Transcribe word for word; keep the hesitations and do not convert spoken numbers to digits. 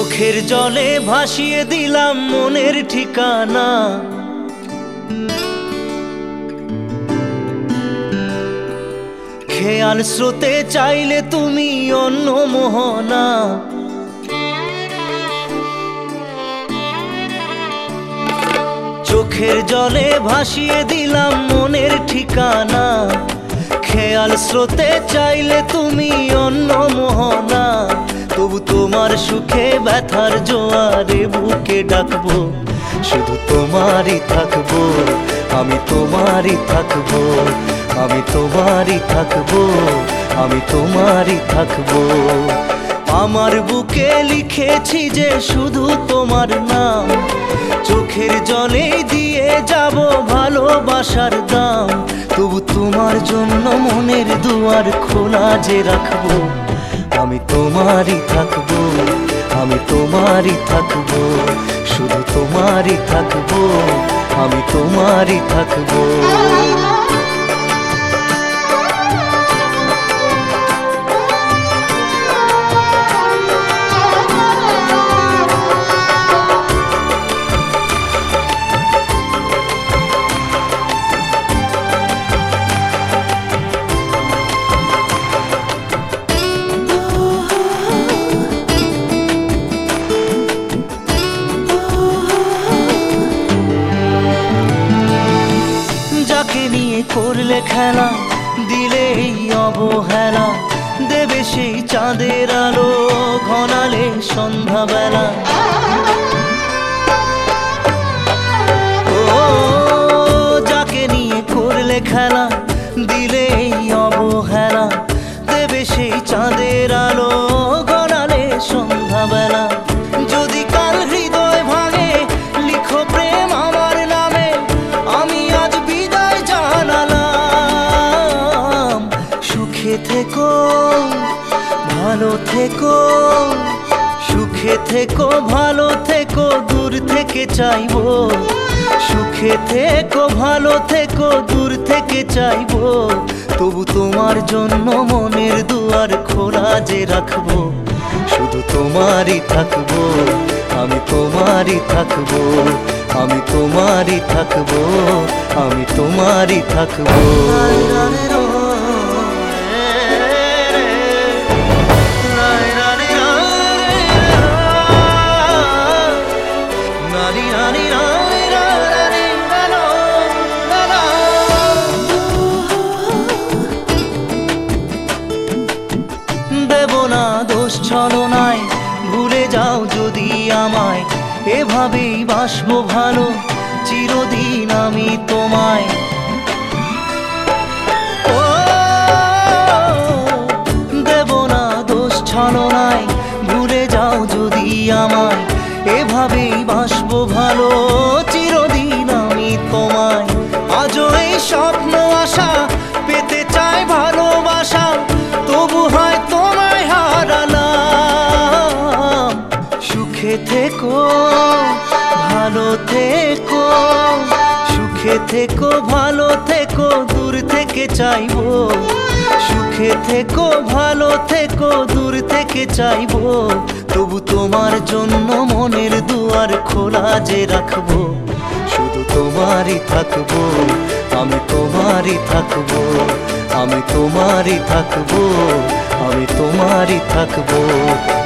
চোখের জলে ভাসিয়ে দিলাম মনের ঠিকানা। খেয়াল স্রোতে চাইলে তুমি অন্য মোহনা। চোখের জলে ভাসিয়ে দিলাম মনের ঠিকানা। খেয়াল স্রোতে চাইলে তুমি অন্য মোহনা। তবু তোমার সুখে ব্যথার জোয়ারে বুকে ডাকবো, শুধু তোমারই থাকবো, আমি তোমারই থাকবো, আমি তোমারই থাকবো, আমি তোমারই থাকবো। আমার বুকে লিখেছি যে শুধু তোমার নাম, চোখের জলে দিয়ে যাব ভালোবাসার দাম। তবু তোমার জন্য মনের দুয়ার খোলা যে রাখবো, আমি তোমারই থাকবো, আমি তোমারই থাকবো, শুধু তোমারই থাকবো, আমি তোমারই থাকবো। নিয়ে করলে খেলা, দিলে এই অবহেলা, দেবে সেই চাঁদের আলো ঘনালে সন্ধ্যাবেলা। ও যাকে নিয়ে করলে খেলা, দিলে এই অবহেলা, দেবে সেই চাঁদের আলো ঘনালে সন্ধ্যাবেলা। যদি কাল হৃদয় ভাঙে লিখো প্রেম আমার নামে, আমি আজ বিদায় জানালাম। সুখে থেকো ভালো থেকো, সুখে থেকো ভালো থেকো, দূর থেকে চাইবো। সুখে থেকো ভালো থেকো, দূর থেকে চাইবো। তবু তোমার জন্য মনের দুয়ার খোলা যে রাখবো, শুধু তোমারই থাকবো, আমি তোমারই থাকবো, আমি তোমারই থাকবো, আমি তোমারই থাকবো। দেব না দোষ ছলনায়, ভুলে যাও যদি আমায়, এভাবেই বাসবো ভালো চিরদিন আমি তোমায়। ও দেব না দোষ ছলনায়, ভুলে যাও যদি আমায়, এভাবেই বাসবো ভালো চিরদিন আমি তোমায়। আজও এই স্বপ্ন আশা পেতে চাই ভালোবাসা, তবু হয় তোমায় হারালাম। সুখে থেকো ভালো থেকো, সুখে থেকো ভালো থেকো, দূর থেকে চাইবো। সুখে থেকো ভালো থেকো, দূর থেকে চাইবো। তবু তোমার জন্য মনের দুয়ার খোলা যে রাখবো, শুধু তোমারই থাকবো, আমি তোমারই থাকবো, আমি তোমারই থাকবো, আমি তোমারই থাকবো।